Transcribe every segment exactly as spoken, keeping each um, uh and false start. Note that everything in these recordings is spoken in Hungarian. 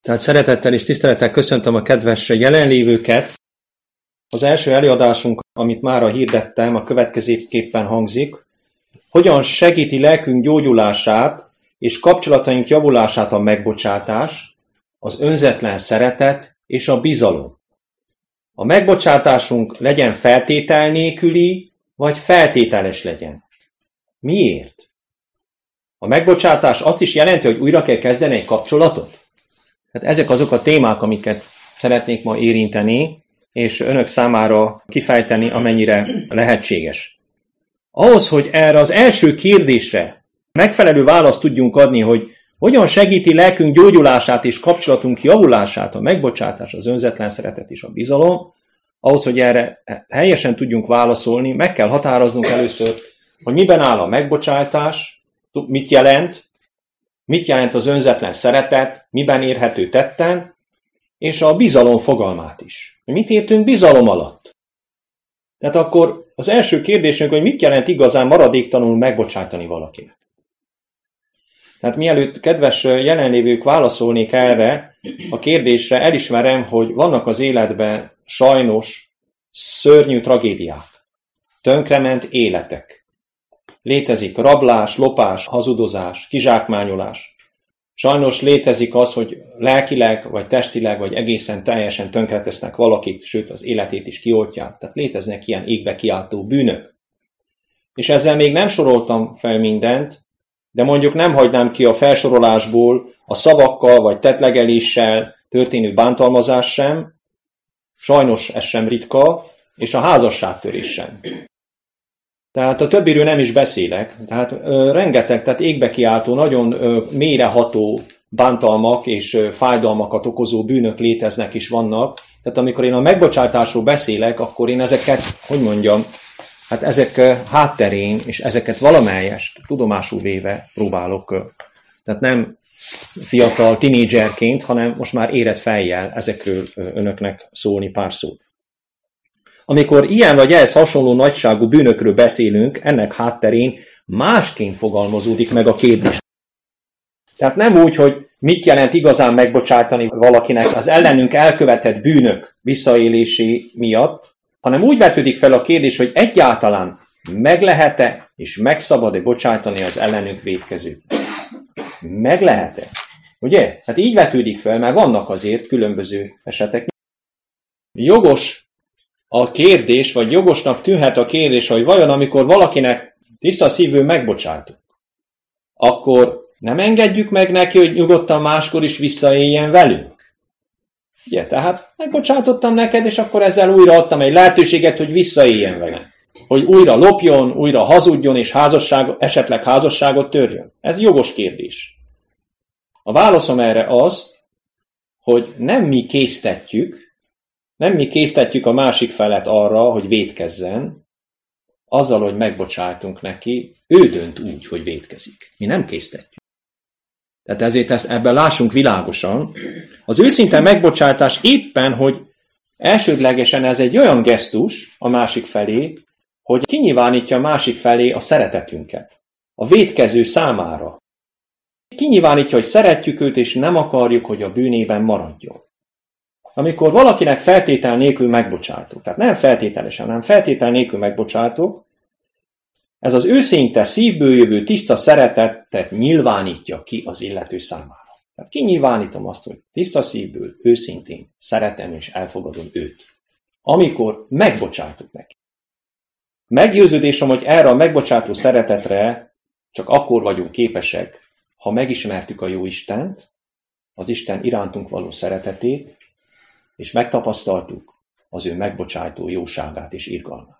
Tehát szeretettel és tisztelettel köszöntöm a kedves jelenlévőket. Az első előadásunk, amit mára hirdettem, a következőképpen hangzik. Hogyan segíti lelkünk gyógyulását és kapcsolataink javulását a megbocsátás, az önzetlen szeretet és a bizalom. A megbocsátásunk legyen feltétel nélküli, vagy feltételes legyen. Miért? A megbocsátás azt is jelenti, hogy újra kell kezdeni egy kapcsolatot? Hát ezek azok a témák, amiket szeretnék ma érinteni, és önök számára kifejteni, amennyire lehetséges. Ahhoz, hogy erre az első kérdésre megfelelő választ tudjunk adni, hogy hogyan segíti lelkünk gyógyulását és kapcsolatunk javulását a megbocsátás, az önzetlen szeretet és a bizalom, ahhoz, hogy erre helyesen tudjunk válaszolni, meg kell határoznunk először, hogy miben áll a megbocsátás, mit jelent, mit jelent az önzetlen szeretet, miben érhető tetten, és a bizalom fogalmát is. Mit értünk bizalom alatt? Tehát akkor az első kérdésünk, hogy mit jelent igazán maradéktalanul megbocsátani valakinek. Tehát mielőtt, kedves jelenlévők, válaszolnék erre a kérdésre, elismerem, hogy vannak az életben sajnos szörnyű tragédiák, tönkrement életek. Létezik rablás, lopás, hazudozás, kizsákmányolás. Sajnos létezik az, hogy lelkileg, vagy testileg, vagy egészen teljesen tönkretesznek valakit, sőt az életét is kioltják. Tehát léteznek ilyen égbe kiáltó bűnök. És ezzel még nem soroltam fel mindent, de mondjuk nem hagynám ki a felsorolásból a szavakkal, vagy tettlegeléssel történő bántalmazás sem, sajnos ez sem ritka, és a házasságtörés sem. Tehát a többiről nem is beszélek. Tehát ö, rengeteg, tehát égbe kiáltó, nagyon ö, mélyreható bántalmak és ö, fájdalmakat okozó bűnök léteznek és vannak. Tehát amikor én a megbocsátásról beszélek, akkor én ezeket, hogy mondjam, hát ezek ö, hátterén, és ezeket valamelyest tudomásul véve próbálok. Ö, tehát nem fiatal tinédzserként, hanem most már érett fejjel ezekről ö, önöknek szólni pár szót. Amikor ilyen vagy ehhez hasonló nagyságú bűnökről beszélünk, ennek hátterén másként fogalmazódik meg a kérdés. Tehát nem úgy, hogy mit jelent igazán megbocsátani valakinek az ellenünk elkövetett bűnök visszaélésé miatt, hanem úgy vetődik fel a kérdés, hogy egyáltalán meg lehet-e és meg szabad-e bocsátani az ellenünk vétkezőt. Meg lehet-e? Ugye? Hát így vetődik fel, mert vannak azért különböző esetek. Jogos a kérdés, vagy jogosnak tűnhet a kérdés, hogy vajon amikor valakinek tiszta szívből megbocsátunk, akkor nem engedjük meg neki, hogy nyugodtan máskor is visszaéljen velünk. Ugye, tehát megbocsátottam neked, és akkor ezzel újra adtam egy lehetőséget, hogy visszaéljen velem. Hogy újra lopjon, újra hazudjon, és házasság, esetleg házasságot törjön. Ez jogos kérdés. A válaszom erre az, hogy nem mi késztetjük, Nem mi késztetjük a másik felet arra, hogy vétkezzen, azzal, hogy megbocsátunk neki, ő dönt úgy, hogy vétkezik. Mi nem késztetjük. Tehát ezért ezt, ebben lássunk világosan. Az őszinte megbocsátás éppen, hogy elsődlegesen ez egy olyan gesztus a másik felé, hogy kinyilvánítja a másik felé a szeretetünket. A vétkező számára. Kinyilvánítja, hogy szeretjük őt, és nem akarjuk, hogy a bűnében maradjon. Amikor valakinek feltétel nélkül megbocsátok, tehát nem feltételesen, hanem feltétel nélkül megbocsátok, ez az őszinte, szívből jövő tiszta szeretetet nyilvánítja ki az illető számára. Tehát kinyilvánítom azt, hogy tiszta szívből, őszintén szeretem és elfogadom őt. Amikor megbocsátok neki. Meggyőződésem, hogy erre a megbocsátó szeretetre csak akkor vagyunk képesek, ha megismertük a jó Istent, az Isten irántunk való szeretetét, és megtapasztaltuk az ő megbocsátó jóságát és irgalmát.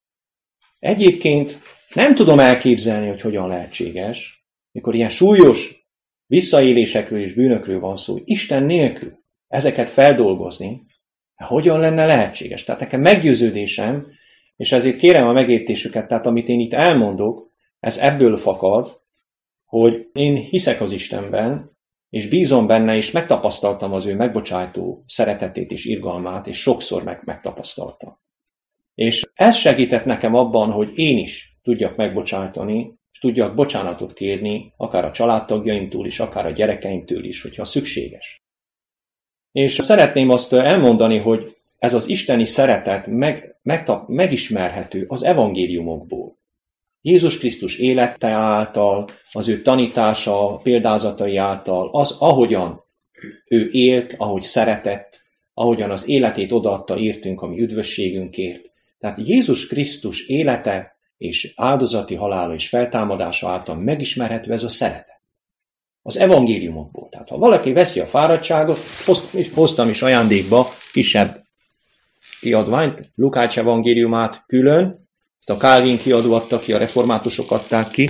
Egyébként nem tudom elképzelni, hogy hogyan lehetséges, mikor ilyen súlyos visszaélésekről és bűnökről van szó, Isten nélkül ezeket feldolgozni, hogyan lenne lehetséges. Tehát nekem meggyőződésem, és ezért kérem a megértésüket, tehát amit én itt elmondok, ez ebből fakad, hogy én hiszek az Istenben, és bízom benne, és megtapasztaltam az ő megbocsátó szeretetét és irgalmát, és sokszor meg megtapasztaltam. És ez segített nekem abban, hogy én is tudjak megbocsátani, és tudjak bocsánatot kérni, akár a családtagjaimtól is, akár a gyerekeimtől is, hogyha szükséges. És szeretném azt elmondani, hogy ez az isteni szeretet meg, megtap, megismerhető az evangéliumokból. Jézus Krisztus élete által, az ő tanítása, példázatai által, az, ahogyan ő élt, ahogy szeretett, ahogyan az életét odaadta értünk a mi üdvösségünkért. Tehát Jézus Krisztus élete és áldozati halála és feltámadása által megismerhető ez a szeretet. Az evangéliumokból. Tehát ha valaki veszi a fáradtságot, hoztam is ajándékba kisebb kiadványt, Lukács evangéliumát külön, ezt a Calvin kiadó adta ki, a reformátusok adták ki,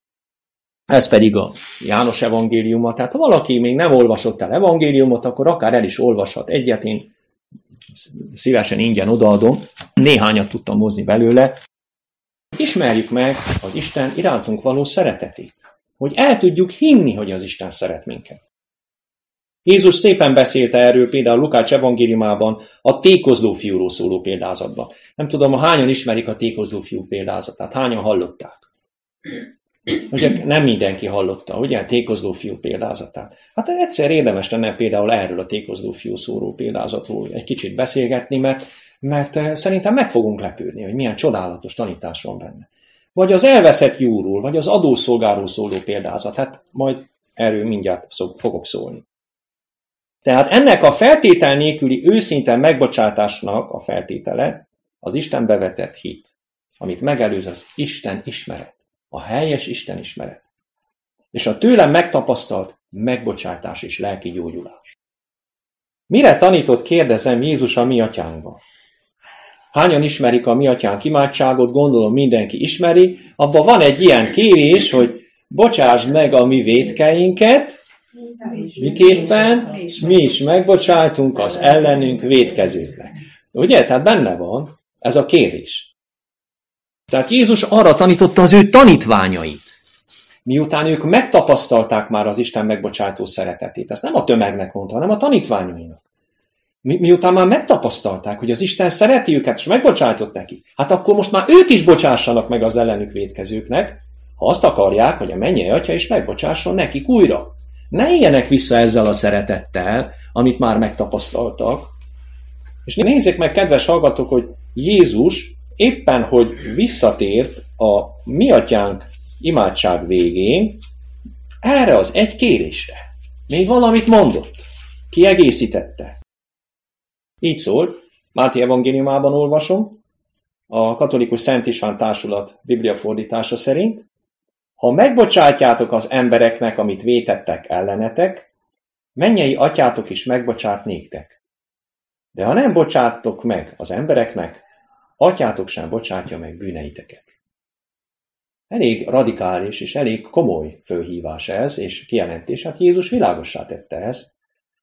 ez pedig a János evangéliuma. Tehát ha valaki még nem olvasott el evangéliumot, akkor akár el is olvashat egyet, én szívesen ingyen odaadom, néhányat tudtam hozni belőle. Ismerjük meg az Isten irántunk való szeretetét, hogy el tudjuk hinni, hogy az Isten szeret minket. Jézus szépen beszélte erről például Lukács evangéliumában a tékozló fiúról szóló példázatban. Nem tudom, hányan ismerik a tékozló fiú példázatát, hányan hallották? Ugye nem mindenki hallotta, ugye, tékozló fiú példázatát. Hát egyszer érdemes lenne például erről a tékozló fiú szóló példázatról egy kicsit beszélgetni, mert, mert szerintem meg fogunk lepődni, hogy milyen csodálatos tanítás van benne. Vagy az elveszett lyúról, vagy az adószolgáról szóló példázat, hát majd erről mindjárt fogok szólni. Tehát ennek a feltétel nélküli őszinte megbocsátásnak a feltétele az Istenbe vetett hit, amit megelőz az Isten ismeret, a helyes Isten ismeret, és a tőlem megtapasztalt megbocsátás és lelki gyógyulás. Mire tanított, kérdezem, Jézus a mi atyánkban? Hányan ismerik a mi atyánk imádságot? Gondolom mindenki ismeri. Abban van egy ilyen kérés, hogy bocsásd meg a mi vétkeinket, miképpen mi is megbocsájtunk az ellenünk vétkezőknek. Ugye? Tehát benne van ez a kérés. Tehát Jézus arra tanította az ő tanítványait, miután ők megtapasztalták már az Isten megbocsátó szeretetét. Ezt nem a tömegnek mondta, hanem a tanítványainak. Mi, miután már megtapasztalták, hogy az Isten szereti őket, és megbocsájtott neki, hát akkor most már ők is bocsássanak meg az ellenük vétkezőknek, ha azt akarják, hogy a mennyei atya is megbocsásson nekik újra. Ne éljenek vissza ezzel a szeretettel, amit már megtapasztaltak. És nézzék meg, kedves hallgatók, hogy Jézus éppen, hogy visszatért a mi atyánk imádság végén, erre az egy kérésre még valamit mondott, kiegészítette. Így szól, Máté evangéliumában olvasom, a Katolikus Szent István Társulat bibliafordítása szerint, ha megbocsátjátok az embereknek, amit vétettek ellenetek, mennyei atyátok is megbocsát néktek. De ha nem bocsáttok meg az embereknek, atyátok sem bocsátja meg bűneiteket. Elég radikális és elég komoly fölhívás ez, és kijelentés. Hát Jézus világossá tette ezt.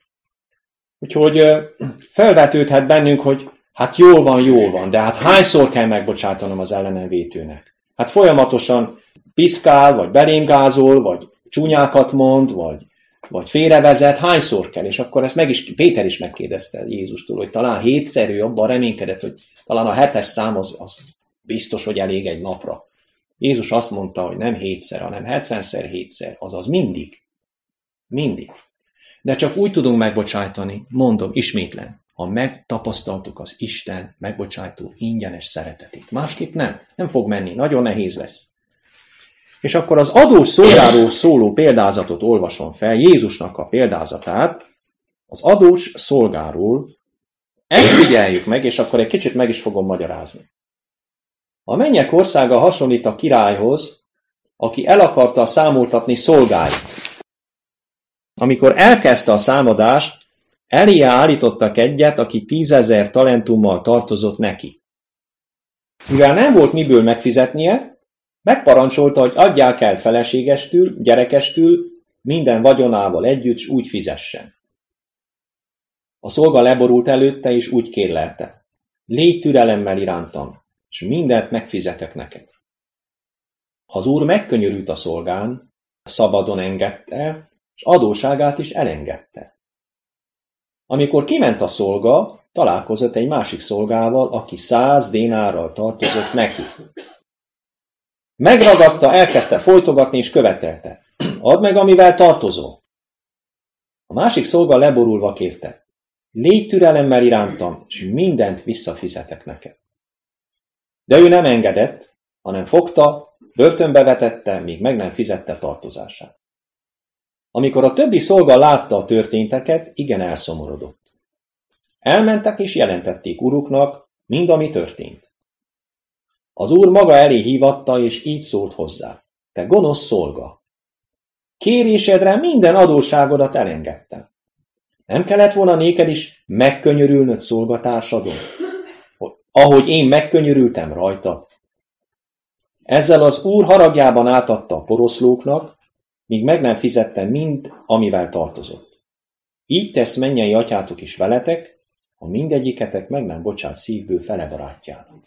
Úgyhogy felvetődhet bennünk, hogy hát jól van, jól van, de hát hányszor kell megbocsátanom az ellenem vétőnek? Hát folyamatosan piszkál, vagy belém gázol, vagy csúnyákat mond, vagy, vagy félrevezet, hányszor kell? És akkor ezt meg is, Péter is megkérdezte Jézustól, hogy talán hétszer, ő abban reménykedett, hogy talán a hetes szám az, az biztos, hogy elég egy napra. Jézus azt mondta, hogy nem hétszer, hanem hetvenszer hétszer, azaz mindig. Mindig. De csak úgy tudunk megbocsájtani, mondom, ismétlen, ha megtapasztaltuk az Isten megbocsájtó ingyenes szeretetét. Másképp nem. Nem fog menni. Nagyon nehéz lesz. És akkor az adós szolgáról szóló példázatot olvasom fel, Jézusnak a példázatát, az adós szolgáról. Ezt figyeljük meg, és akkor egy kicsit meg is fogom magyarázni. A mennyek országa hasonlít a királyhoz, aki el akarta számoltatni szolgáit. Amikor elkezdte a számadást, elé állítottak egyet, aki tízezer talentummal tartozott neki. Mivel nem volt miből megfizetnie, megparancsolta, hogy adják el feleségestül, gyerekestül, minden vagyonával együtt, s úgy fizessen. A szolga leborult előtte, és úgy kérlelte. Légy türelemmel irántam, és mindent megfizetek neked. Az úr megkönyörült a szolgán, szabadon engedte, és adóságát is elengedte. Amikor kiment a szolga, találkozott egy másik szolgával, aki száz dénárral tartozott neki. Megragadta, elkezdte folytogatni, és követelte. Add meg, amivel tartozol. A másik szolga leborulva kérte. légy türelemmel irántam, és mindent visszafizetek neked. De ő nem engedett, hanem fogta, börtönbe vetette, míg meg nem fizette tartozását. Amikor a többi szolga látta a történteket, igen elszomorodott. Elmentek és jelentették uruknak mind, ami történt. Az úr maga elé hívatta, és így szólt hozzá: te gonosz szolga! Kérésedre minden adósságodat elengedtem. Nem kellett volna néked is megkönyörülnöd szolgatársadon, ahogy én megkönyörültem rajta? Ezzel az úr haragjában átadta a poroszlóknak, míg meg nem fizette mind, amivel tartozott. Így tesz mennyei atyátok is veletek, ha mindegyiketek meg nem bocsát szívből fele barátjának.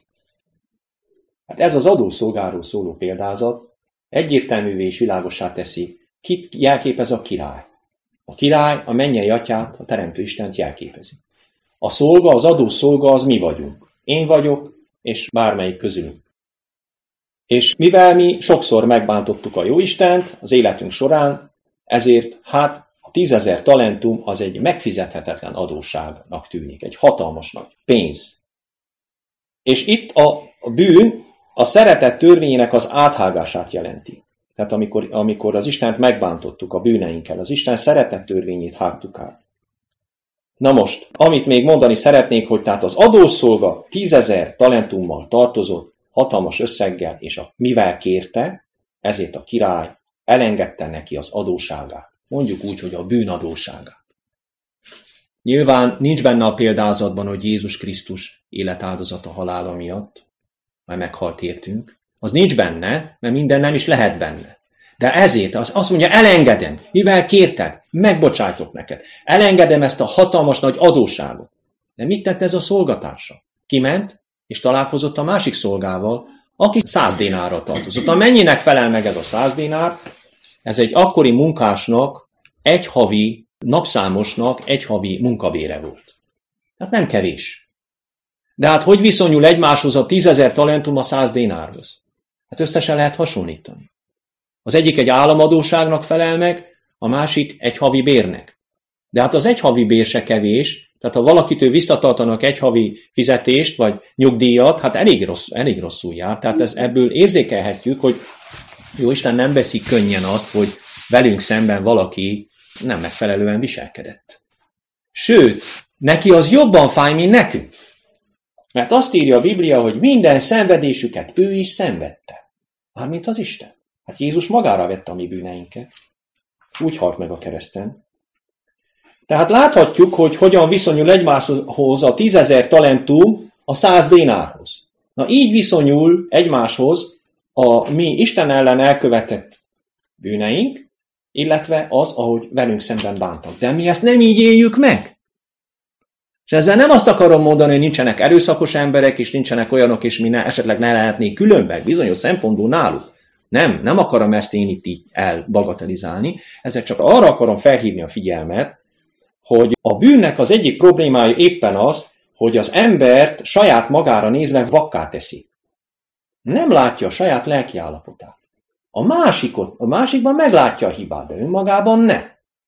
Hát ez az adószolgáról szóló példázat egyértelművé és világossá teszi, kit jelképez a király. A király a mennyei atyát, a teremtő Istent jelképezi. A szolga, az adószolga az mi vagyunk. Én vagyok, és bármelyik közülünk. És mivel mi sokszor megbántottuk a Jóistent az életünk során, ezért hát a tízezer talentum az egy megfizethetetlen adósságnak tűnik, egy hatalmas nagy pénz. És itt a bűn a szeretet törvényének az áthágását jelenti. Tehát amikor, amikor az Istent megbántottuk a bűneinkkel, az Isten szeretet törvényét hágtuk át. Na most, amit még mondani szeretnék, hogy tehát az adószolga tízezer talentummal tartozott, hatalmas összeggel, és a, mivel kérte, ezért a király elengedte neki az adósságát. Mondjuk úgy, hogy a bűnadósságát. Nyilván nincs benne a példázatban, hogy Jézus Krisztus életáldozata halála miatt, majd meghalt értünk. Az nincs benne, mert minden nem is lehet benne. De ezért az azt mondja, elengedem, mivel kérted, megbocsájtok neked. Elengedem ezt a hatalmas nagy adósságot. De mit tett ez a szolgatársa? Kiment, és találkozott a másik szolgával, aki száz dénárra tartozott. Na mennyinek felel meg ez a száz dénár? Ez egy akkori munkásnak, egy havi, napszámosnak egy havi munkabére volt. Tehát nem kevés. De hát hogy viszonyul egymáshoz a tízezer talentum a száz dénárhoz? Hát összesen lehet hasonlítani. Az egyik egy államadóságnak felel meg, a másik egy havi bérnek. De hát az egy havi bér se kevés, tehát ha valakitől visszatartanak egy havi fizetést, vagy nyugdíjat, hát elég, rossz, elég rosszul jár. Tehát ez, ebből érzékelhetjük, hogy jó Isten nem veszi könnyen azt, hogy velünk szemben valaki nem megfelelően viselkedett. Sőt, neki az jobban fáj, mint nekünk. Mert azt írja a Biblia, hogy minden szenvedésüket ő is szenvedte. Mármint az Isten. Hát Jézus magára vette a mi bűneinket. És úgy halt meg a kereszten. Tehát láthatjuk, hogy hogyan viszonyul egymáshoz a tízezer talentum a száz dénárhoz. Na így viszonyul egymáshoz a mi Isten ellen elkövetett bűneink, illetve az, ahogy velünk szemben bántak. De mi ezt nem így éljük meg. És ezzel nem azt akarom mondani, hogy nincsenek erőszakos emberek, és nincsenek olyanok, és mi ne, esetleg ne lehetnénk különbek bizonyos szempontból náluk. Nem, nem akarom ezt én itt így elbagatelizálni, ezzel csak arra akarom felhívni a figyelmet, hogy a bűnnek az egyik problémája éppen az, hogy az embert saját magára nézve vakká teszi. Nem látja a saját lelki állapotát. A, másikot, a másikban meglátja a hibát, de önmagában ne.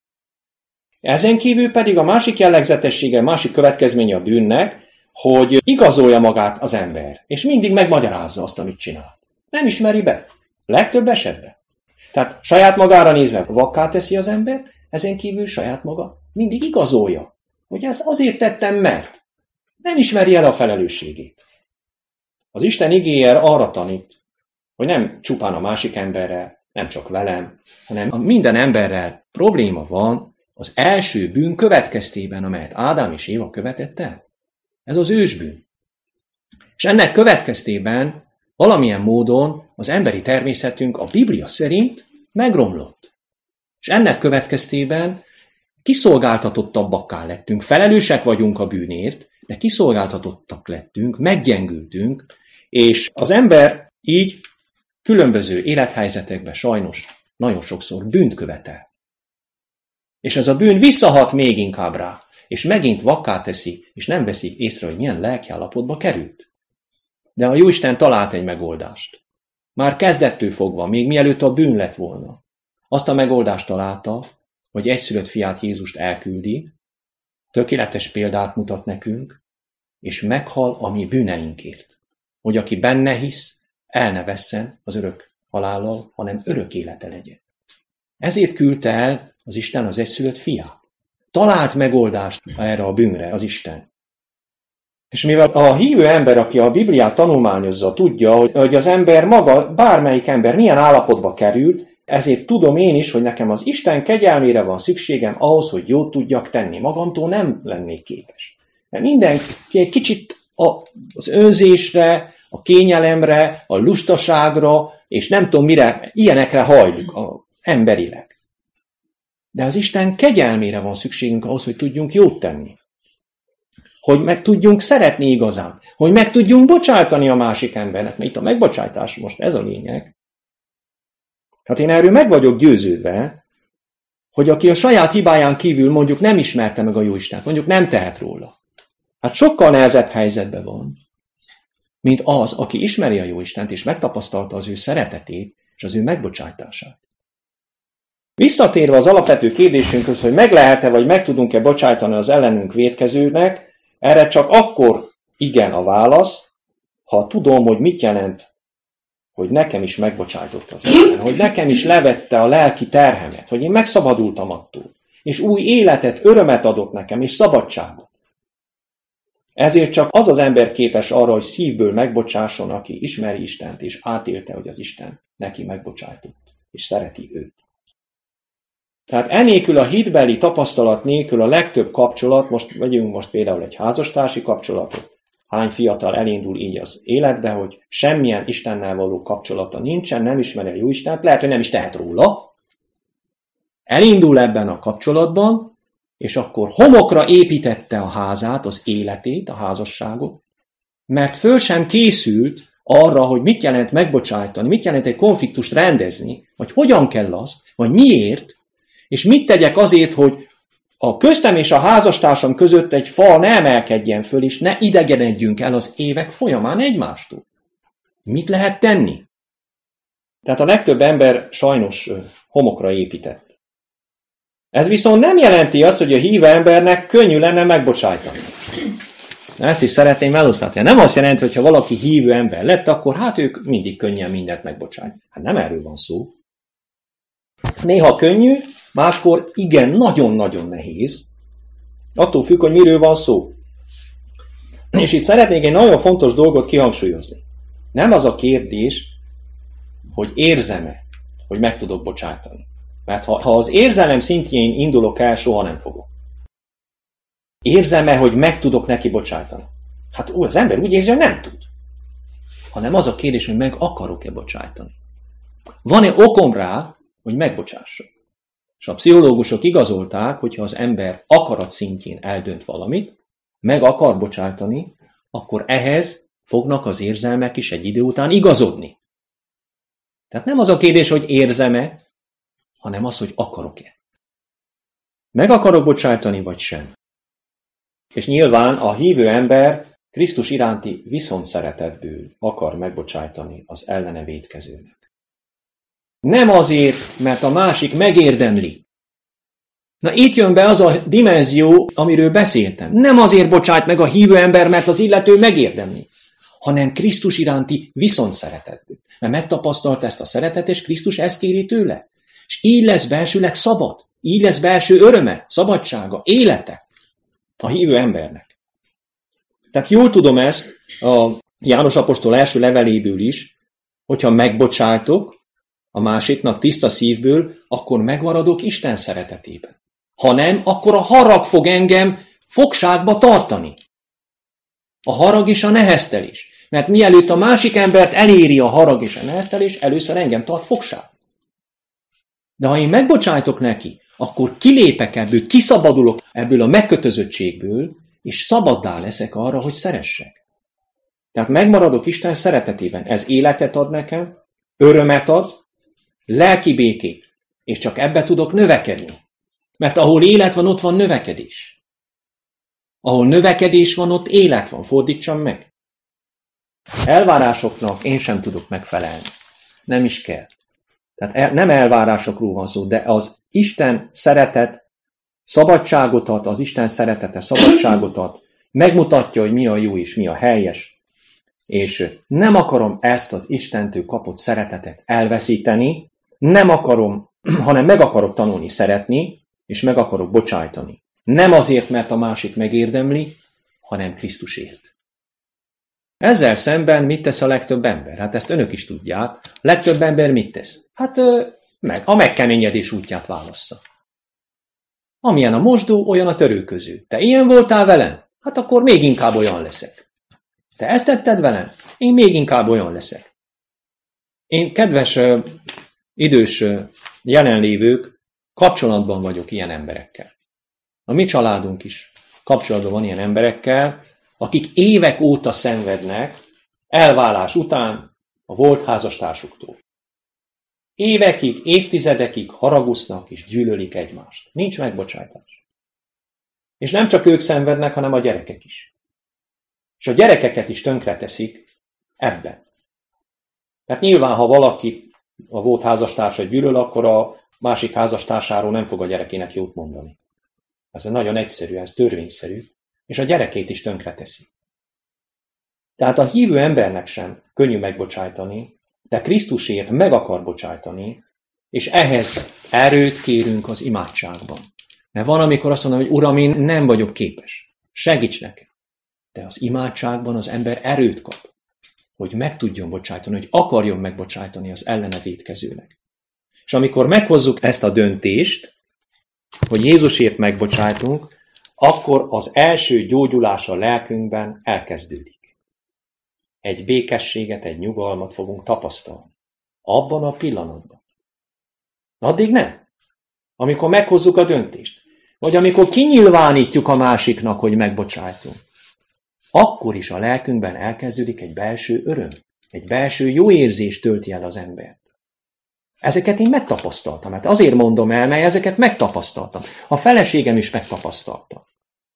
Ezen kívül pedig a másik jellegzetessége, a másik következménye a bűnnek, hogy igazolja magát az ember, és mindig megmagyarázza azt, amit csinál. Nem ismeri be. Legtöbb esetben. Tehát saját magára nézve vakká teszi az ember, ezen kívül saját maga mindig igazolja, hogy ezt azért tettem, mert nem ismeri el a felelősségét. Az Isten igéje arra tanít, hogy nem csupán a másik emberrel, nem csak velem, hanem minden emberrel probléma van az első bűn következtében, amelyet Ádám és Éva követett el. Ez az ősbűn. És ennek következtében valamilyen módon az emberi természetünk a Biblia szerint megromlott. És ennek következtében kiszolgáltatottabbakká lettünk, felelősek vagyunk a bűnért, de kiszolgáltatottak lettünk, meggyengültünk, és az ember így különböző élethelyzetekben sajnos nagyon sokszor bűnt követel. És ez a bűn visszahat még inkább rá, és megint vakká teszi, és nem veszi észre, hogy milyen lelkiállapotba került. De a Jóisten talált egy megoldást. Már kezdettől fogva, még mielőtt a bűn lett volna. Azt a megoldást találta, hogy egyszülött fiát Jézust elküldi, tökéletes példát mutat nekünk, és meghal a mi bűneinkért, hogy aki benne hisz, el ne vesszen az örök halállal, hanem örök élete legyen. Ezért küldte el az Isten az egyszülött fiát. Talált megoldást erre a bűnre az Isten. És mivel a hívő ember, aki a Bibliát tanulmányozza, tudja, hogy az ember maga, bármelyik ember milyen állapotba került, ezért tudom én is, hogy nekem az Isten kegyelmére van szükségem ahhoz, hogy jót tudjak tenni. Magamtól nem lennék képes. Mert mindenki egy kicsit az önzésre, a kényelemre, a lustaságra, és nem tudom mire, ilyenekre hajlik a, emberileg. De az Isten kegyelmére van szükségünk ahhoz, hogy tudjunk jót tenni. Hogy meg tudjunk szeretni igazán. Hogy meg tudjunk bocsájtani a másik embernek. Mert itt a megbocsátás most ez a lényeg. Hát én erről meg vagyok győződve, hogy aki a saját hibáján kívül mondjuk nem ismerte meg a Jóistent, mondjuk nem tehet róla. Hát sokkal nehezebb helyzetben van, mint az, aki ismeri a Jóistent, és megtapasztalta az ő szeretetét, és az ő megbocsátását. Visszatérve az alapvető kérdésünkhöz, hogy meg lehet-e, vagy meg tudunk-e bocsájtani az ellenünk vétkezőnek, erre csak akkor igen a válasz, ha tudom, hogy mit jelent, hogy nekem is megbocsájtott az Isten, hogy nekem is levette a lelki terhemet, hogy én megszabadultam attól, és új életet, örömet adott nekem, és szabadságot. Ezért csak az az ember képes arra, hogy szívből megbocsásson, aki ismeri Istent, és átélte, hogy az Isten neki megbocsájtott, és szereti őt. Tehát enélkül a hitbeli tapasztalat nélkül a legtöbb kapcsolat, most vegyünk most például egy házastársi kapcsolatot, hány fiatal elindul így az életbe, hogy semmilyen Istennel való kapcsolata nincsen, nem ismeri a Jóistent, lehet, hogy nem is tehet róla. Elindul ebben a kapcsolatban, és akkor homokra építette a házát, az életét, a házasságot, mert föl sem készült arra, hogy mit jelent megbocsájtani, mit jelent egy konfliktust rendezni, vagy hogyan kell azt, vagy miért, és mit tegyek azért, hogy a köztem és a házastársam között egy fal ne emelkedjen föl, és ne idegenedjünk el az évek folyamán egymástól. Mit lehet tenni? Tehát a legtöbb ember sajnos homokra épített. Ez viszont nem jelenti azt, hogy a hívő embernek könnyű lenne megbocsájtani. Ezt is szeretném eloszlatni. Nem azt jelenti, hogy ha valaki hívő ember lett, akkor hát ők mindig könnyen mindent megbocsájt. Hát nem erről van szó. Néha könnyű, máskor igen, nagyon-nagyon nehéz. Attól függ, hogy miről van szó. És itt szeretnék egy nagyon fontos dolgot kihangsúlyozni. Nem az a kérdés, hogy érzem-e, hogy meg tudok bocsájtani. Mert ha, ha az érzelem szintjén indulok el, soha nem fogok. Érzem-e, hogy meg tudok neki bocsájtani? Hát ó, az ember úgy érzi, hogy nem tud. Hanem az a kérdés, hogy meg akarok-e bocsájtani. Van-e okom rá, hogy megbocsássak? És a pszichológusok igazolták, hogyha az ember akarat szintjén eldönt valamit, meg akar bocsájtani, akkor ehhez fognak az érzelmek is egy idő után igazodni. Tehát nem az a kérdés, hogy érzem-e, hanem az, hogy akarok-e. Meg akarok bocsájtani, vagy sem. És nyilván a hívő ember Krisztus iránti viszontszeretetből akar megbocsájtani az ellene vétkezőnek. Nem azért, mert a másik megérdemli. Na itt jön be az a dimenzió, amiről beszéltem. Nem azért bocsájt meg a hívő ember, mert az illető megérdemli, hanem Krisztus iránti viszontszeretetből. Mert megtapasztalta ezt a szeretet, és Krisztus ezt kéri tőle. És így lesz belsőleg szabad. Így lesz belső öröme, szabadsága, élete a hívő embernek. Tehát jól tudom ezt a János apostol első leveléből is, hogyha megbocsájtok a másiknak tiszta szívből, akkor megmaradok Isten szeretetében. Ha nem, akkor a harag fog engem fogságba tartani. A harag és a neheztelés. Mert mielőtt a másik embert eléri a harag és a neheztelés, először engem tart fogság. De ha én megbocsájtok neki, akkor kilépek ebből, kiszabadulok ebből a megkötözöttségből, és szabaddá leszek arra, hogy szeressek. Tehát megmaradok Isten szeretetében. Ez életet ad nekem, örömet ad, lelki békét, és csak ebbe tudok növekedni. Mert ahol élet van, ott van növekedés. Ahol növekedés van, ott élet van. Fordítsam meg. Elvárásoknak én sem tudok megfelelni. Nem is kell. Tehát el, nem elvárásokról van szó, de az Isten szeretet Szabadságot ad, az Isten szeretete szabadságot ad, megmutatja, hogy mi a jó és mi a helyes, és nem akarom ezt az Istentől kapott szeretetet elveszíteni, nem akarom, hanem meg akarok tanulni szeretni, és meg akarok bocsájtani. Nem azért, mert a másik megérdemli, hanem Krisztusért. Ezzel szemben mit tesz a legtöbb ember? Hát ezt önök is tudják. A legtöbb ember mit tesz? Hát meg, a megkeményedés útját válassza. Amilyen a mosdó, olyan a törőköző. Te ilyen voltál velem? Hát akkor még inkább olyan leszek. Te ezt tetted velem? Én még inkább olyan leszek. Én, kedves uh, idős uh, jelenlévők, kapcsolatban vagyok ilyen emberekkel. A mi családunk is kapcsolatban van ilyen emberekkel, akik évek óta szenvednek elválás után a volt házastársuktól. Évekig, évtizedekig haragusznak és gyűlölik egymást. Nincs megbocsátás. És nem csak ők szenvednek, hanem a gyerekek is. És a gyerekeket is tönkreteszik ebben. Mert nyilván, ha valaki a volt házastársa gyűlöl, akkor a másik házastársáról nem fog a gyerekének jót mondani. Ez nagyon egyszerű, ez törvényszerű, és a gyerekét is tönkreteszi. Tehát a hívő embernek sem könnyű megbocsájtani, de Krisztusért meg akar bocsájtani, és ehhez erőt kérünk az imádságban. Mert van, amikor azt mondom, hogy Uram, én nem vagyok képes. Segíts nekem. De az imádságban az ember erőt kap, hogy meg tudjon bocsájtani, hogy akarjon megbocsájtani az ellene vétkezőnek. És amikor meghozzuk ezt a döntést, hogy Jézusért megbocsájtunk, akkor az első gyógyulás a lelkünkben elkezdődik. Egy békességet, egy nyugalmat fogunk tapasztalni. Abban a pillanatban. Addig nem. Amikor meghozzuk a döntést, vagy amikor kinyilvánítjuk a másiknak, hogy megbocsájtunk, akkor is a lelkünkben elkezdődik egy belső öröm, egy belső jó érzés tölti el az embert. Ezeket én megtapasztaltam, hát azért mondom el, mert ezeket megtapasztaltam. A feleségem is megtapasztalta.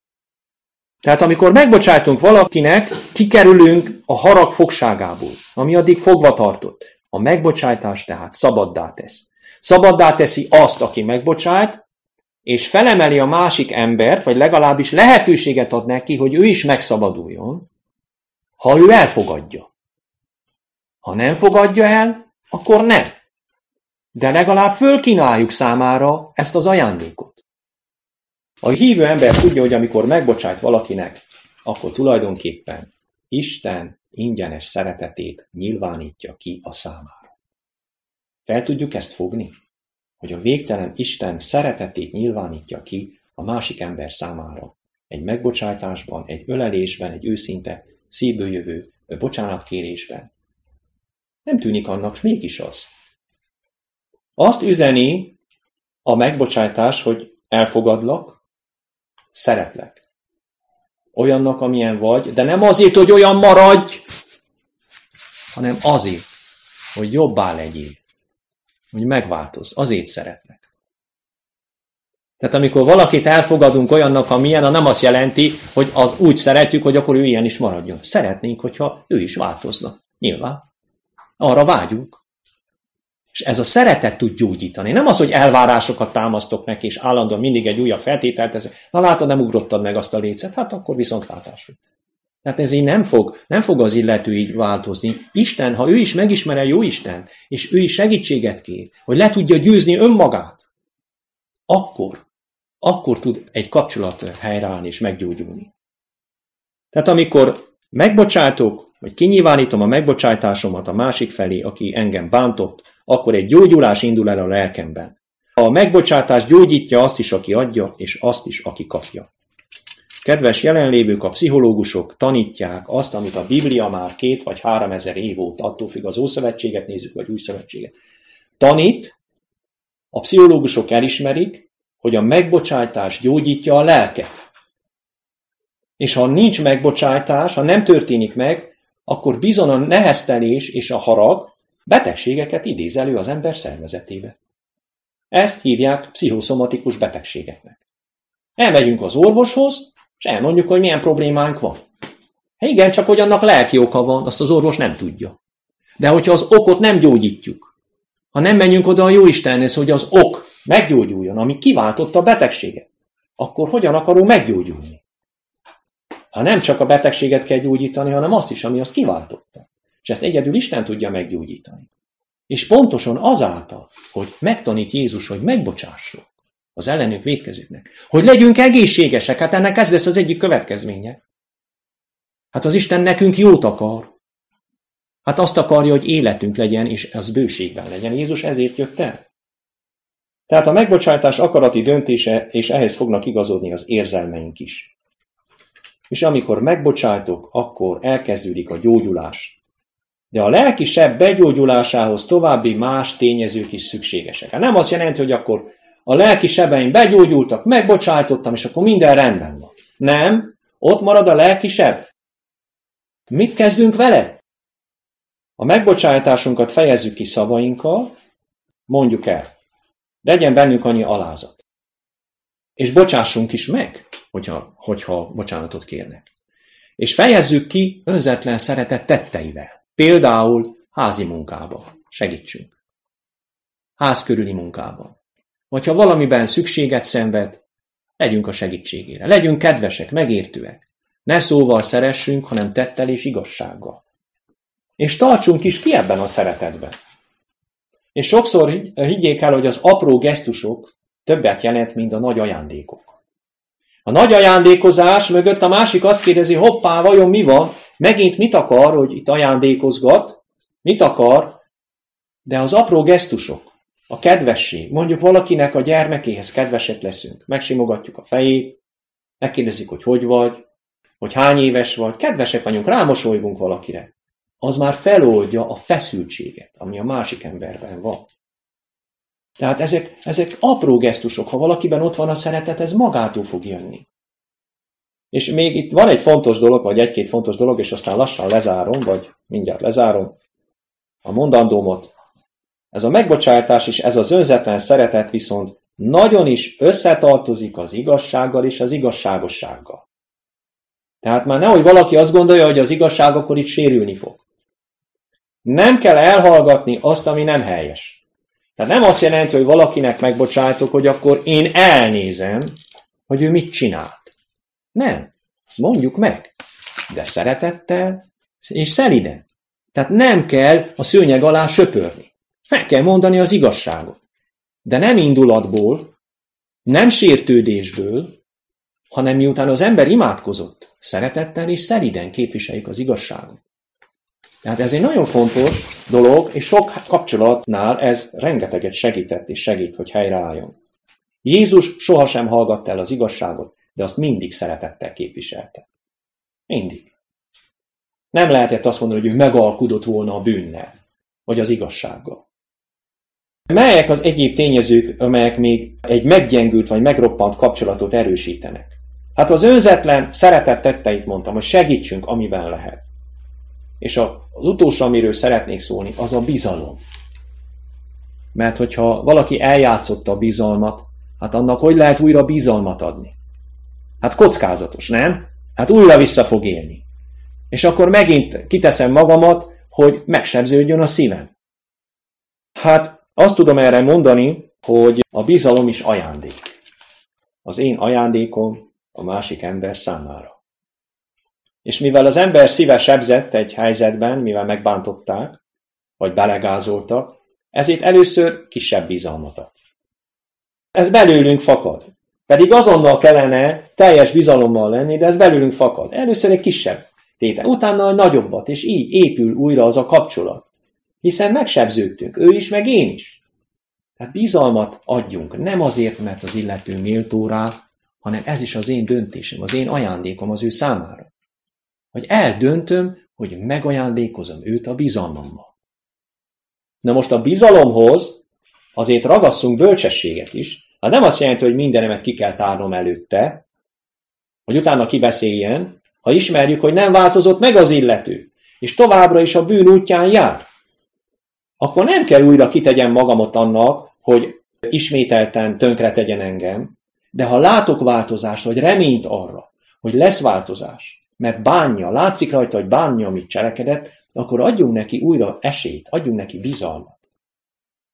Tehát amikor megbocsájtunk valakinek, kikerülünk a harag fogságából, ami addig fogva tartott. A megbocsájtás tehát szabaddá tesz. Szabaddá teszi azt, aki megbocsájt, és felemeli a másik embert, vagy legalábbis lehetőséget ad neki, hogy ő is megszabaduljon, ha ő elfogadja. Ha nem fogadja el, akkor nem. De legalább fölkínáljuk számára ezt az ajándékot. A hívő ember tudja, hogy amikor megbocsájt valakinek, akkor tulajdonképpen Isten ingyenes szeretetét nyilvánítja ki a számára. Fel tudjuk ezt fogni? Hogy a végtelen Isten szeretetét nyilvánítja ki a másik ember számára. Egy megbocsájtásban, egy ölelésben, egy őszinte, szívből jövő bocsánatkérésben. Nem tűnik annak, mégis az. Azt üzeni a megbocsátás, hogy elfogadlak, szeretlek. Olyannak, amilyen vagy, de nem azért, hogy olyan maradj, hanem azért, hogy jobbá legyél, hogy megváltozz. Azért szeretlek. Tehát amikor valakit elfogadunk olyannak, amilyen, az nem azt jelenti, hogy az úgy szeretjük, hogy akkor ő ilyen is maradjon. Szeretnénk, hogyha ő is változna. Nyilván. Arra vágyunk. És ez a szeretet tud gyógyítani. Nem az, hogy elvárásokat támasztok neki, és állandóan mindig egy újabb feltételt teszek. Na látod, nem ugrottad meg azt a lécet, hát akkor viszontlátásra. Tehát ez így nem fog, nem fog az illető így változni. Isten, ha ő is megismer jó Isten, és ő is segítséget kér, hogy le tudja győzni önmagát, akkor, akkor tud egy kapcsolat helyreállni és meggyógyulni. Tehát amikor megbocsátok, vagy kinyilvánítom a megbocsátásomat a másik felé, aki engem bántott, akkor egy gyógyulás indul el a lelkemben. A megbocsátás gyógyítja azt is, aki adja, és azt is, aki kapja. Kedves jelenlévők, a pszichológusok tanítják azt, amit a Biblia már két vagy három ezer év óta, attól függ, az Ószövetséget nézzük, vagy Új Szövetséget. Tanít, a pszichológusok elismerik, hogy a megbocsátás gyógyítja a lelket. És ha nincs megbocsátás, ha nem történik meg, akkor bizony a neheztelés és a harag betegségeket idéz elő az ember szervezetébe. Ezt hívják pszichoszomatikus betegségeknek. Elmegyünk az orvoshoz, és elmondjuk, hogy milyen problémánk van. Hát igen, csak hogy annak lelki oka van, azt az orvos nem tudja. De hogyha az okot nem gyógyítjuk, ha nem menjünk oda a Jóistenhez, hogy az ok meggyógyuljon, ami kiváltotta a betegséget, akkor hogyan akarunk meggyógyulni? Ha nem csak a betegséget kell gyógyítani, hanem azt is, ami azt kiváltotta. És ezt egyedül Isten tudja meggyógyítani. És pontosan azáltal, hogy megtanít Jézus, hogy megbocsássuk az ellenünk vétkezőknek, hogy legyünk egészségesek, hát ennek ez lesz az egyik következménye. Hát az Isten nekünk jót akar. Hát azt akarja, hogy életünk legyen, és az bőségben legyen. Jézus ezért jött el. Tehát a megbocsátás akarati döntése, és ehhez fognak igazodni az érzelmeink is. És amikor megbocsátok, akkor elkezdődik a gyógyulás. De a lelki seb begyógyulásához további más tényezők is szükségesek. Hát nem azt jelenti, hogy akkor a lelki sebeim begyógyultak, megbocsájtottam, és akkor minden rendben van. Nem, ott marad a lelki seb. Mit kezdünk vele? A megbocsájtásunkat fejezzük ki szavainkkal, mondjuk el. Legyen bennünk annyi alázat. És bocsássunk is meg, hogyha, hogyha bocsánatot kérnek. És fejezzük ki önzetlen szeretet tetteivel. Például házi munkában segítsünk. Ház körüli munkában. Vagy ha valamiben szükséget szenved, legyünk a segítségére. Legyünk kedvesek, megértőek. Ne szóval szeressünk, hanem tettel és igazsággal. És tartsunk is ki ebben a szeretetben. És sokszor higgyék el, hogy az apró gesztusok többet jelent, mint a nagy ajándékok. A nagy ajándékozás mögött a másik azt kérdezi, hoppá, vajon mi van? Megint mit akar, hogy itt ajándékozgat? Mit akar? De az apró gesztusok, a kedvesség, mondjuk valakinek a gyermekéhez kedvesek leszünk, megsimogatjuk a fejét, megkérdezik, hogy hogy vagy, hogy hány éves vagy, kedvesek vagyunk, rámosolygunk valakire. Az már feloldja a feszültséget, ami a másik emberben van. Tehát ezek, ezek apró gesztusok, ha valakiben ott van a szeretet, ez magától fog jönni. És még itt van egy fontos dolog, vagy egy-két fontos dolog, és aztán lassan lezárom, vagy mindjárt lezárom a mondandómot. Ez a megbocsátás és ez az önzetlen szeretet viszont nagyon is összetartozik az igazsággal és az igazságossággal. Tehát már nehogy valaki azt gondolja, hogy az igazság akkor itt sérülni fog. Nem kell elhallgatni azt, ami nem helyes. Tehát nem azt jelenti, hogy valakinek megbocsájtok, hogy akkor én elnézem, hogy ő mit csinált. Nem. Azt mondjuk meg. De szeretettel és szeliden. Tehát nem kell a szőnyeg alá söpörni. Meg kell mondani az igazságot. De nem indulatból, nem sértődésből, hanem miután az ember imádkozott, szeretettel és szeliden képviseljük az igazságot. Tehát ez egy nagyon fontos dolog, és sok kapcsolatnál ez rengeteget segített és segít, hogy helyreálljon. Jézus sohasem hallgatta el az igazságot, de azt mindig szeretettel képviselte. Mindig. Nem lehetett azt mondani, hogy ő megalkudott volna a bűnnel, vagy az igazsággal. Melyek az egyéb tényezők, amelyek még egy meggyengült vagy megroppant kapcsolatot erősítenek? Hát az önzetlen szeretet tetteit mondtam, hogy segítsünk, amiben lehet. És az utolsó, amiről szeretnék szólni, az a bizalom. Mert hogyha valaki eljátszotta a bizalmat, hát annak hogy lehet újra bizalmat adni? Hát kockázatos, nem? Hát újra vissza fog élni. És akkor megint kiteszem magamat, hogy megsebződjön a szívem. Hát azt tudom erre mondani, hogy a bizalom is ajándék. Az én ajándékom a másik ember számára. És mivel az ember szíve sebzett egy helyzetben, mivel megbántották, vagy belegázoltak, ezért először kisebb bizalmat ad. Ez belőlünk fakad. Pedig azonnal kellene teljes bizalommal lenni, de ez belőlünk fakad. Először egy kisebb tétel, utána egy nagyobbat, és így épül újra az a kapcsolat. Hiszen megsebződtünk, ő is, meg én is. Tehát bizalmat adjunk, nem azért, mert az illető méltó rá, hanem ez is az én döntésem, az én ajándékom az ő számára. Hogy eldöntöm, hogy megajándékozom őt a bizalmammal. Na most a bizalomhoz azért ragasszunk bölcsességet is. Hát nem azt jelenti, hogy mindenemet ki kell tárnom előtte, hogy utána kibeszéljen, ha ismerjük, hogy nem változott meg az illető, és továbbra is a bűn útján jár. Akkor nem kell újra kitegyem magamat annak, hogy ismételten tönkre tegyen engem, de ha látok változást, vagy reményt arra, hogy lesz változás, mert bánja, látszik rajta, hogy bánja, amit cselekedett, akkor adjunk neki újra esélyt, adjunk neki bizalmat.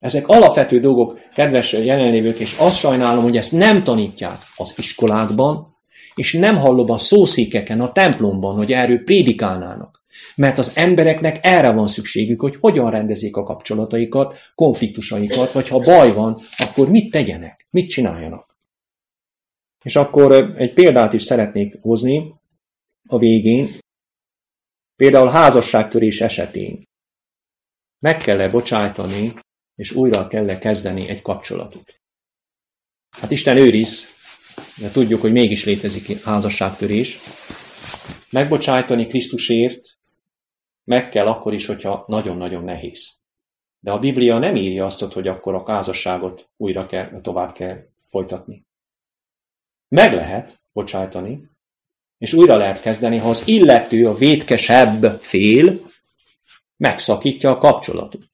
Ezek alapvető dolgok, kedves jelenlévők, és azt sajnálom, hogy ezt nem tanítják az iskolákban, és nem hallom a szószékeken, a templomban, hogy erről prédikálnának. Mert az embereknek erre van szükségük, hogy hogyan rendezzék a kapcsolataikat, konfliktusaikat, vagy ha baj van, akkor mit tegyenek, mit csináljanak. És akkor egy példát is szeretnék hozni a végén. Például házasságtörés esetén. Meg kell-e bocsájtani, és újra kell-e kezdeni egy kapcsolatot. Hát Isten őriz, de tudjuk, hogy mégis létezik házasságtörés. Megbocsájtani Krisztusért meg kell akkor is, hogyha nagyon-nagyon nehéz. De a Biblia nem írja azt, hogy akkor a házasságot újra kell, tovább kell folytatni. Meg lehet bocsájtani, és újra lehet kezdeni, ha az illető, a vétkesebb fél megszakítja a kapcsolatot.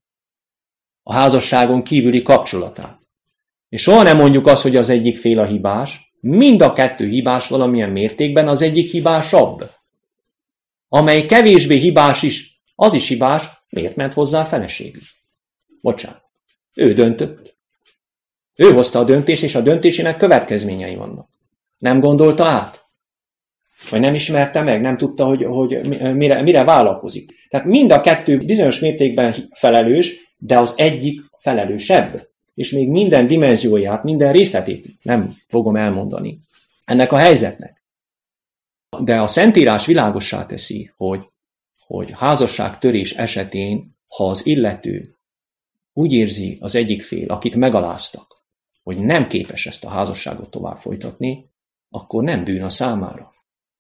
A házasságon kívüli kapcsolatát. És soha nem mondjuk azt, hogy az egyik fél a hibás, mind a kettő hibás valamilyen mértékben, az egyik hibásabb. Amely kevésbé hibás is, az is hibás, miért ment hozzá a feleségül? Bocsánat. Ő döntött. Ő hozta a döntést, és a döntésének következményei vannak. Nem gondolta át? Vagy nem ismerte meg, nem tudta, hogy, hogy mire, mire vállalkozik. Tehát mind a kettő bizonyos mértékben felelős, de az egyik felelősebb. És még minden dimenzióját, minden részletét nem fogom elmondani ennek a helyzetnek. De a Szentírás világossá teszi, hogy, hogy házasságtörés esetén, ha az illető úgy érzi az egyik fél, akit megaláztak, hogy nem képes ezt a házasságot tovább folytatni, akkor nem bűn a számára.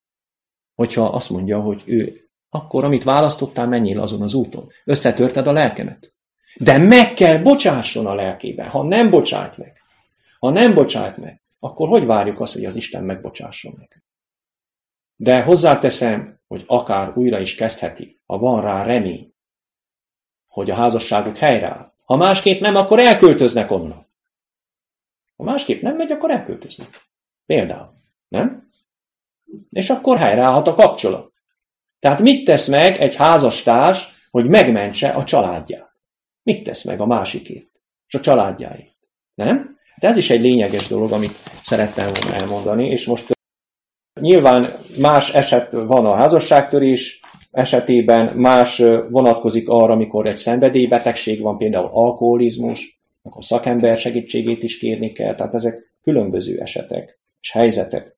Hogyha azt mondja, hogy ő, akkor amit választottál, menjél azon az úton. Összetörted a lelkemet. De meg kell bocsásson a lelkében. Ha nem bocsájt meg, ha nem bocsájt meg, akkor hogy várjuk azt, hogy az Isten megbocsásson meg? De hozzáteszem, hogy akár újra is kezdheti, ha van rá remény, hogy a házasságuk helyreáll. Ha másképp nem, akkor elköltöznek onnan. Ha másképp nem megy, akkor elköltöznek. Például. Nem? És akkor helyreállhat a kapcsolat. Tehát mit tesz meg egy házastárs, hogy megmentse a családját? Mit tesz meg a másikért? És a családjáért? Nem? Hát ez is egy lényeges dolog, amit szerettem volna elmondani, és most nyilván más eset van a házasságtörés esetében, más vonatkozik arra, amikor egy szenvedélybetegség van, például alkoholizmus, akkor szakember segítségét is kérni kell, tehát ezek különböző esetek és helyzetek.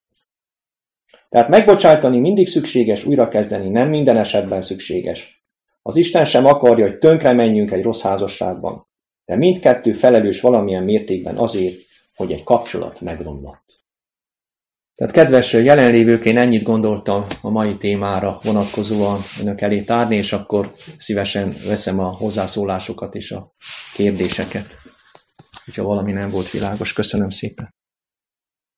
Tehát megbocsájtani mindig szükséges, újrakezdeni nem minden esetben szükséges. Az Isten sem akarja, hogy tönkre menjünk egy rossz házasságban, de mindkettő felelős valamilyen mértékben azért, hogy egy kapcsolat megromlott. Tehát kedves jelenlévők, én ennyit gondoltam a mai témára vonatkozóan önök elé tárni, és akkor szívesen veszem a hozzászólásokat és a kérdéseket. Ha valami nem volt világos, köszönöm szépen.